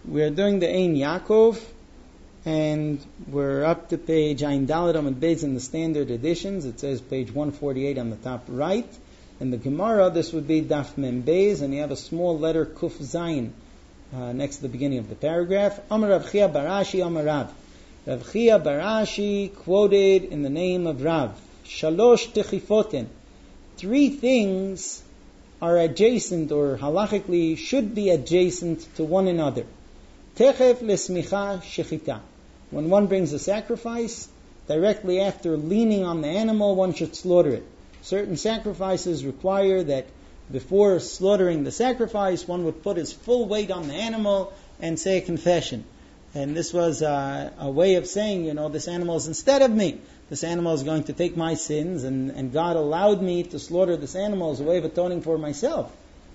We're doing the Ein Yaakov, and we're up to page Ein Daled Amud Beis in the standard editions. It says page 148 on the top right. In the Gemara, this would be Daf Mem Beis, and you have a small letter Kuf Zayin next to the beginning of the paragraph. Amar Rav Chia Barashi Amar Rav. Rav Chia Barashi quoted in the name of Rav. Shalosh Techifoten. 3 things are adjacent, or halachically should be adjacent to one another. Techef lesmicha shechita. When one brings a sacrifice, directly after leaning on the animal, one should slaughter it. Certain sacrifices require that before slaughtering the sacrifice, one would put his full weight on the animal and say a confession. And this was a way of saying, this animal is instead of me. This animal is going to take my sins, and God allowed me to slaughter this animal as a way of atoning for myself.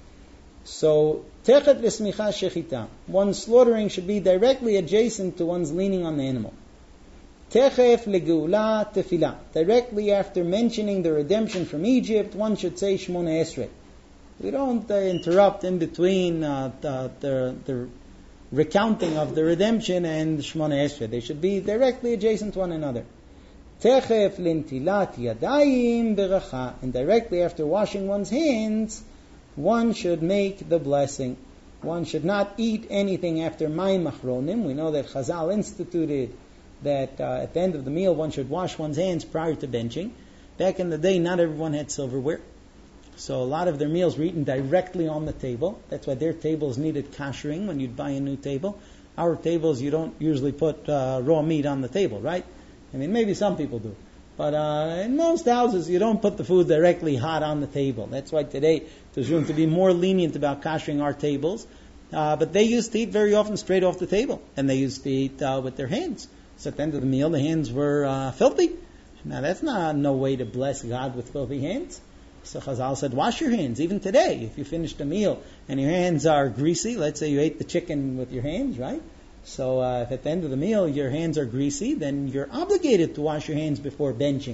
So, techet lesmicha shechita. One's slaughtering should be directly adjacent to one's leaning on the animal. Techef legeula tefillah. Directly after mentioning the redemption from Egypt, one should say Shmona Esrei. We don't interrupt in between the recounting of the redemption and Shmona Esrei. They should be directly adjacent to one another. Techef lintilat yadayim beracha. And directly after washing one's hands, one should make the blessing. One should not eat anything after mayim achronim. We know that Chazal instituted that at the end of the meal one should wash one's hands prior to benching. Back in the day, not everyone had silverware. So a lot of their meals were eaten directly on the table. That's why their tables needed kashering when you'd buy a new table. Our tables, you don't usually put raw meat on the table, right? I mean, maybe some people do. But in most houses, you don't put the food directly hot on the table. That's why today there's room to be more lenient about kashering our tables. But they used to eat very often straight off the table. And they used to eat with their hands. So at the end of the meal, the hands were filthy. Now that's no way to bless God with filthy hands. So Chazal said, wash your hands. Even today, if you finished a meal and your hands are greasy, let's say you ate the chicken with your hands, right? So if at the end of the meal your hands are greasy, then you're obligated to wash your hands before benching.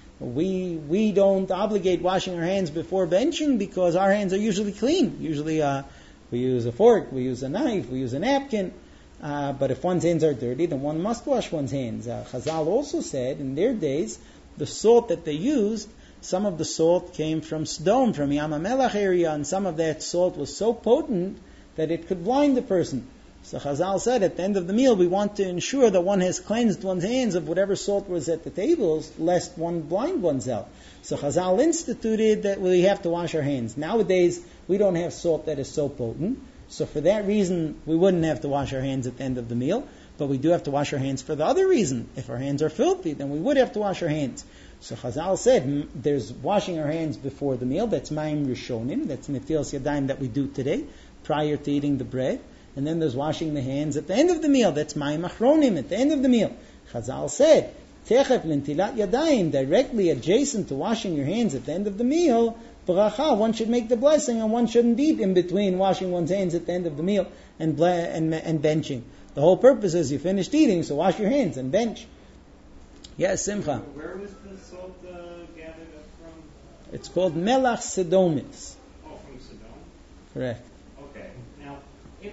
We don't obligate washing our hands before benching because our hands are usually clean. Usually we use a fork, we use a knife, we use a napkin. But if one's hands are dirty, then one must wash one's hands. Chazal also said in their days, the salt that they used, some of the salt came from Sodom, from Yam HaMelech area, and some of that salt was so potent that it could blind the person. So Chazal said at the end of the meal, we want to ensure that one has cleansed one's hands of whatever salt was at the tables, lest one blind oneself. So Chazal instituted that we have to wash our hands. Nowadays, we don't have salt that is so potent. So for that reason, we wouldn't have to wash our hands at the end of the meal. But we do have to wash our hands for the other reason. If our hands are filthy, then we would have to wash our hands. So Chazal said, there's washing our hands before the meal. That's Mayim Rishonim. That's Netilas Yadayim that we do today, prior to eating the bread. And then there's washing the hands at the end of the meal. That's Mayim Achronim, at the end of the meal. Chazal said, Techef Lintilat Yadayim, directly adjacent to washing your hands at the end of the meal, Baracha, one should make the blessing, and one shouldn't eat in between washing one's hands at the end of the meal and benching. The whole purpose is you finished eating, so wash your hands and bench. Yes, Simcha. Where was the salt gathered from? It's called Melach Sedomis. Oh, from Sodom? Correct. Okay. Now, if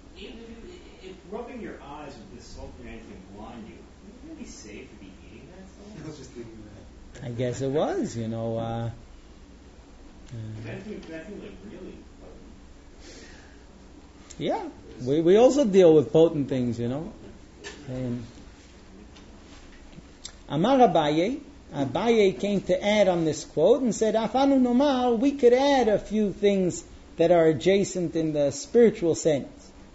rubbing your eyes with this salt can actually blind you, is it really safe to be eating that salt? I was just thinking that. I guess it was, That seems like really potent. Yeah, we also deal with potent things, Amar Abaye came to add on this quote and said, Afanu Nomar, we could add a few things that are adjacent in the spiritual sense.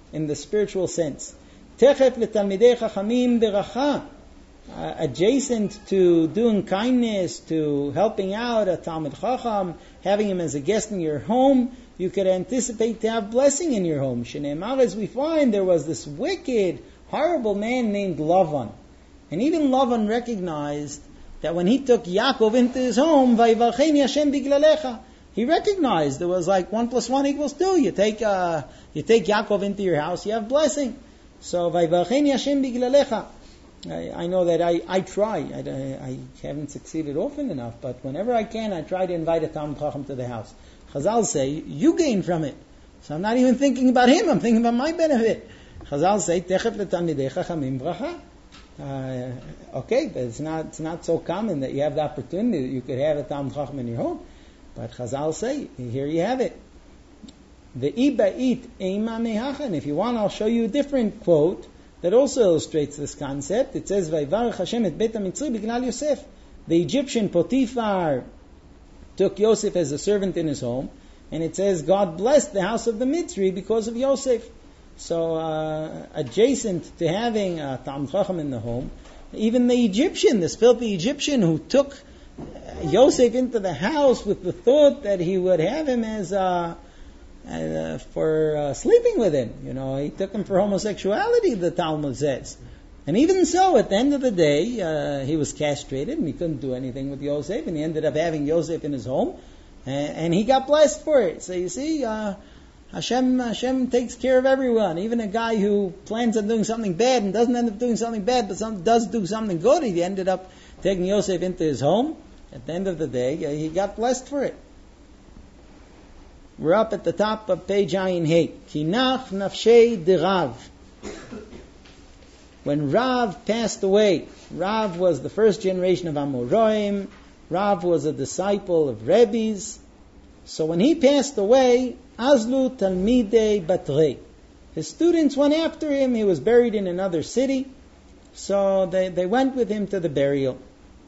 Techef letalmidei chachamim beracha. Adjacent to doing kindness, to helping out a Talmid Chacham, having him as a guest in your home, you could anticipate to have blessing in your home. Shneimar, as we find, there was this wicked, horrible man named Lavan. And even Lavan recognized that when he took Yaakov into his home, Vayivarcheni Hashem biglalecha, he recognized there was like 1 + 1 = 2. You take Yaakov into your house, you have blessing. So Vayivarcheni Hashem biglalecha. I know that I try. I haven't succeeded often enough, but whenever I can, I try to invite a Talmid Chacham to the house. Chazal say, you gain from it. So I'm not even thinking about him, I'm thinking about my benefit. Chazal say, Techef letalmidei chachamim bracha. Okay, but it's not so common that you have the opportunity that you could have a Talmid Chacham in your home. But Chazal say, here you have it. The iba'it eima mehacha. And if you want, I'll show you a different quote that also illustrates this concept. It says, Vayvarech Hashem et bet ha-mitzri bignal Yosef. The Egyptian Potiphar took Yosef as a servant in his home, and it says God blessed the house of the Mitzri because of Yosef. So, adjacent to having a Talmid Chacham in the home, even the Egyptian, this filthy Egyptian who took Yosef into the house with the thought that he would have him as for sleeping with him. He took him for homosexuality, the Talmud says. And even so, at the end of the day, he was castrated and he couldn't do anything with Yosef, and he ended up having Yosef in his home, and he got blessed for it. So you see, Hashem takes care of everyone. Even a guy who plans on doing something bad and doesn't end up doing something bad, but does do something good, he ended up taking Yosef into his home. At the end of the day, he got blessed for it. We're up at the top of page Ayin Hey. Kinach nafshei de Rav. When Rav passed away, Rav was the first generation of Amoraim. Rav was a disciple of Rebbe's. So when he passed away, Azlu Talmidei Batrei. His students went after him. He was buried in another city. So they went with him to the burial.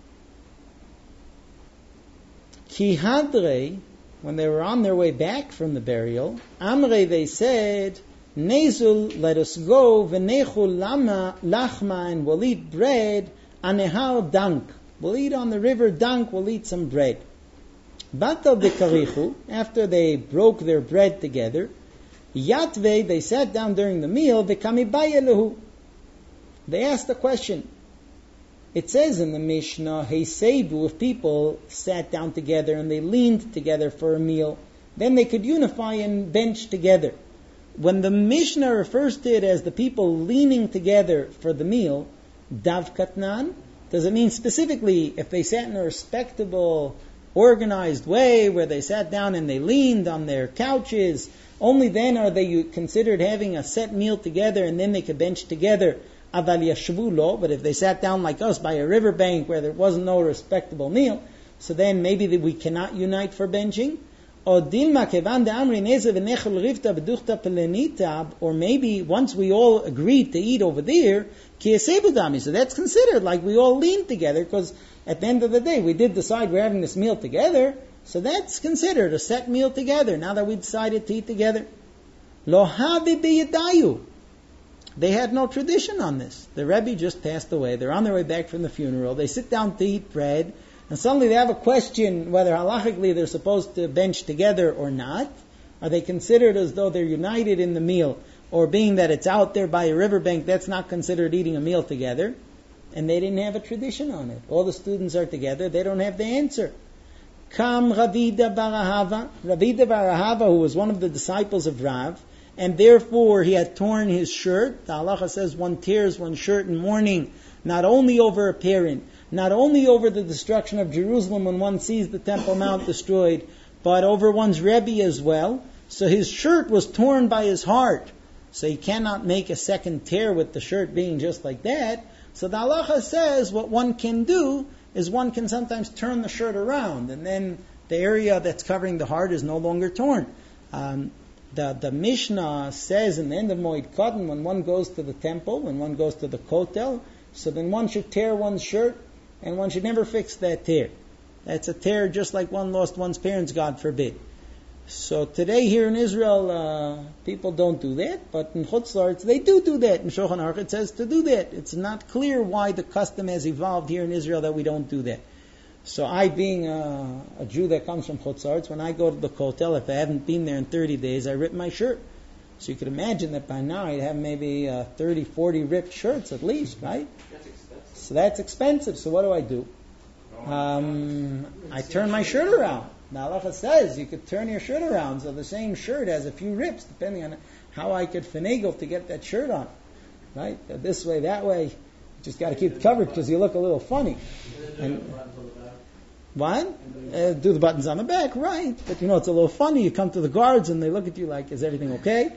Ki Hadrei, when they were on their way back from the burial, Amrei, they said, Nezul, let us go, v'nechul lachma, and we'll eat bread, anehar dank. We'll eat on the river Dank, we'll eat some bread. Batal dekarichu, after they broke their bread together, Yatve, they sat down during the meal, v'kamibayelehu. They asked a question. It says in the Mishnah, Heisebu, if people sat down together and they leaned together for a meal, then they could unify and bench together. When the Mishnah refers to it as the people leaning together for the meal, Dav Katnan, does it mean specifically if they sat in a respectable, organized way where they sat down and they leaned on their couches, only then are they considered having a set meal together and then they could bench together? Aval yashvu lo, but if they sat down like us by a riverbank where there wasn't no respectable meal, so then maybe we cannot unite for benching. Or maybe once we all agreed to eat over there, so that's considered like we all leaned together, because at the end of the day we did decide we're having this meal together, so that's considered a set meal together, now that we decided to eat together. Lo havi biyadayu. They had no tradition on this. The Rebbe just passed away. They're on their way back from the funeral. They sit down to eat bread, and suddenly they have a question whether halachically they're supposed to bench together or not. Are they considered as though they're united in the meal, or being that it's out there by a riverbank, that's not considered eating a meal together? And they didn't have a tradition on it. All the students are together. They don't have the answer. Kam Ravida Barahava. Ravida Barahava, who was one of the disciples of Rav, and therefore he had torn his shirt. The halacha says one tears one's shirt in mourning, not only over a parent, not only over the destruction of Jerusalem when one sees the Temple Mount destroyed, but over one's Rebbe as well. So his shirt was torn by his heart. So he cannot make a second tear with the shirt being just like that. So the halacha says what one can do is one can sometimes turn the shirt around, and then the area that's covering the heart is no longer torn. The Mishnah says in the end of Moed Katan, when one goes to the temple, when one goes to the kotel, so then one should tear one's shirt, and one should never fix that tear. That's a tear just like one lost one's parents, God forbid. So today here in Israel, people don't do that, but in Chutz La'aretz they do that. In Shulchan Aruch it says to do that. It's not clear why the custom has evolved here in Israel that we don't do that. So I, being a Jew that comes from Chutz La'aretz, when I go to the kotel, if I haven't been there in 30 days, I rip my shirt. So you could imagine that by now I'd have maybe 30, 40 ripped shirts at least, right? That's expensive. So that's expensive. So what do? I turn my shirt around. The halacha says you could turn your shirt around, so the same shirt has a few rips, depending on how I could finagle to get that shirt on. Right? This way, that way. You just got to keep it covered because you look a little funny. And What? Do the buttons on the back, right? But it's a little funny. You come to the guards and they look at you like, is everything okay?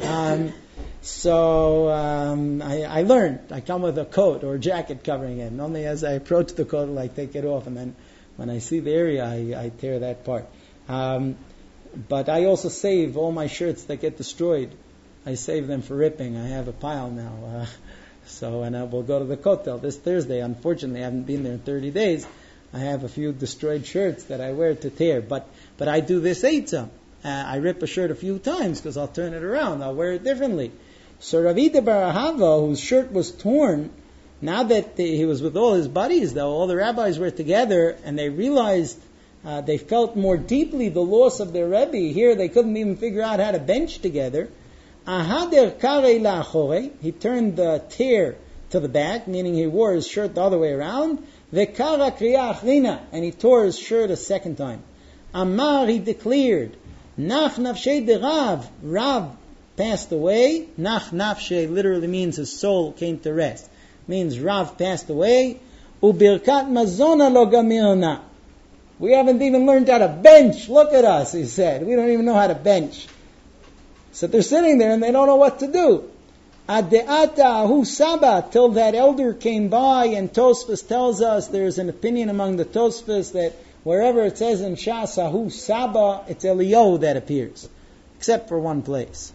I learned. I come with a coat or a jacket covering it. And only as I approach the coat will I take it off. And then when I see the area, I tear that part. But I also save all my shirts that get destroyed. I save them for ripping. I have a pile now. And I will go to the kotel this Thursday. Unfortunately, I haven't been there in 30 days. I have a few destroyed shirts that I wear to tear. But I do this eitzah. I rip a shirt a few times because I'll turn it around. I'll wear it differently. So Ravida bar Ahava, whose shirt was torn, now that he was with all his buddies, though, all the rabbis were together, and they realized they felt more deeply the loss of their Rebbe. Here they couldn't even figure out how to bench together. Ahader kare la'achore, he turned the tear to the back, meaning he wore his shirt the other way around. Vekara kriya achrina, and he tore his shirt a second time. Amar, he declared, Nach nafshei de Rav, Rav passed away. Nach nafshei literally means his soul came to rest. Means Rav passed away. Ubirkat mazona lo gamirna. We haven't even learned how to bench. Look at us, he said. We don't even know how to bench. So they're sitting there and they don't know what to do. Adeata ahu saba, till that elder came by, and Tosfos tells us there's an opinion among the Tosfos that wherever it says in Shas ahu saba, it's Eliyahu that appears, except for one place.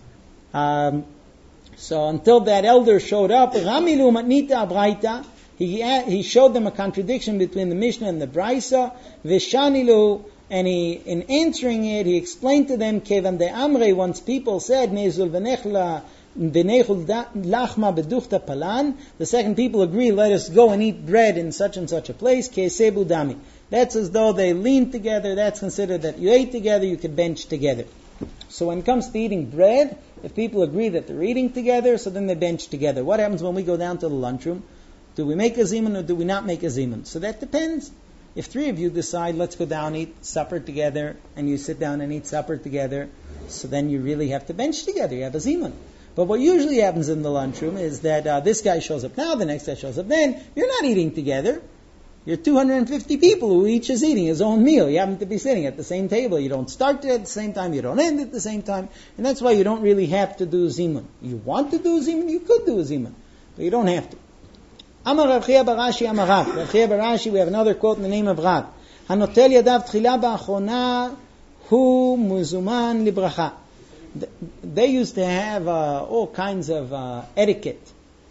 So until that elder showed up, Ramilu matnita abraita, he showed them a contradiction between the Mishnah and the Braisa. Veshanilu, and in answering it, he explained to them, Kevan de Amre, once people said, Nezul v'nechla v'nechul lachma beduchta palan, the second people agree, let us go and eat bread in such and such a place, Kesebu dami. That's as though they leaned together, that's considered that you ate together, you could bench together. So when it comes to eating bread, if people agree that they're eating together, so then they bench together. What happens when we go down to the lunchroom? Do we make a zimun or do we not make a zimun? So that depends. If three of you decide, let's go down, eat supper together, and you sit down and eat supper together, so then you really have to bench together. You have a zimun. But what usually happens in the lunchroom is that this guy shows up now, the next guy shows up then. You're not eating together. You're 250 people who each is eating his own meal. You happen to be sitting at the same table. You don't start it at the same time. You don't end at the same time. And that's why you don't really have to do zimun. You want to do zimun, you could do a zimun. But you don't have to. Amar Rav Chia bar Ashi Amar Rav. Rav Chia bar Ashi, we have another quote in the name of Rav. Hanotel yadav tchila ba'achona hu muzuman libracha. They used to have all kinds of etiquette.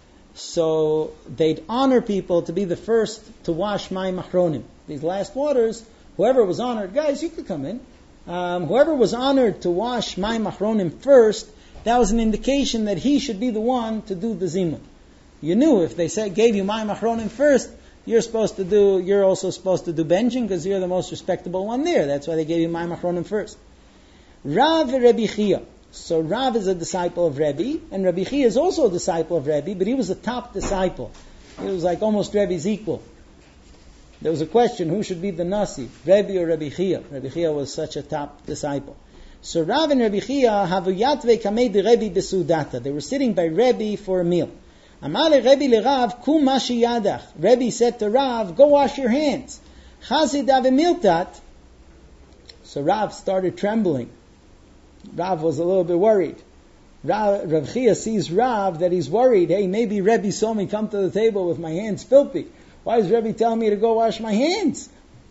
So they'd honor people to be the first to wash mayim achronim. These last waters, whoever was honored, guys, you could come in. Whoever was honored to wash mayim achronim first, that was an indication that he should be the one to do the zimun. You knew if they gave you mayim achronim first, you're also supposed to do benching because you're the most respectable one there. That's why they gave you mayim achronim first. Rav Rebbe Chia. So Rav is a disciple of Rebbe, and Rebbe Chia is also a disciple of Rebbe, but he was a top disciple. He was like almost Rebbe's equal. There was a question, who should be the Nasi, Rebbe or Rebbe Chia? Rebbe Chia was such a top disciple. So Rav and Rebbe Chia havu yatve kamei de Rebbe besudata. They were sitting by Rebbe for a meal. Amar le Rebbe le Rav, kum mashi yadach. Rebbe said to Rav, go wash your hands. Chazid ave miltat. So Rav started trembling. Rav was a little bit worried. Rav Chia sees Rav that he's worried. Hey, maybe Rebbe saw me come to the table with my hands filthy. Why is Rebbe telling me to go wash my hands?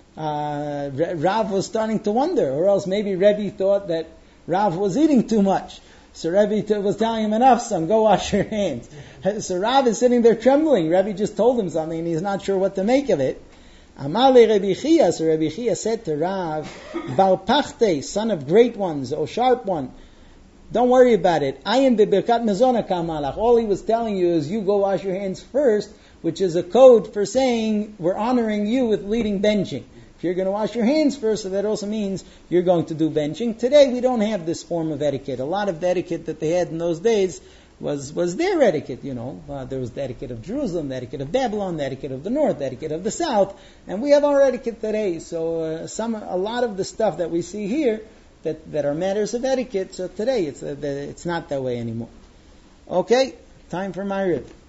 Rav was starting to wonder. Or else maybe Rebbe thought that Rav was eating too much. So Rebbe was telling him, enough son, go wash your hands. So Rav is sitting there trembling. Rebbe just told him something and he's not sure what to make of it. Amale Rebbe Chia, so Rebbe Chia said to Rav, Val Pachte, son of great ones, O sharp one, don't worry about it. I am bebirkat mezona kamalach. All he was telling you is you go wash your hands first, which is a code for saying we're honoring you with leading benching. If you're going to wash your hands first, so that also means you're going to do benching. Today we don't have this form of etiquette. A lot of the etiquette that they had in those days was their etiquette, there was the etiquette of Jerusalem, the etiquette of Babylon, the etiquette of the north, the etiquette of the south, and we have our etiquette today. So a lot of the stuff that we see here that are matters of etiquette, so today it's not that way anymore. Okay, time for Ma'ariv.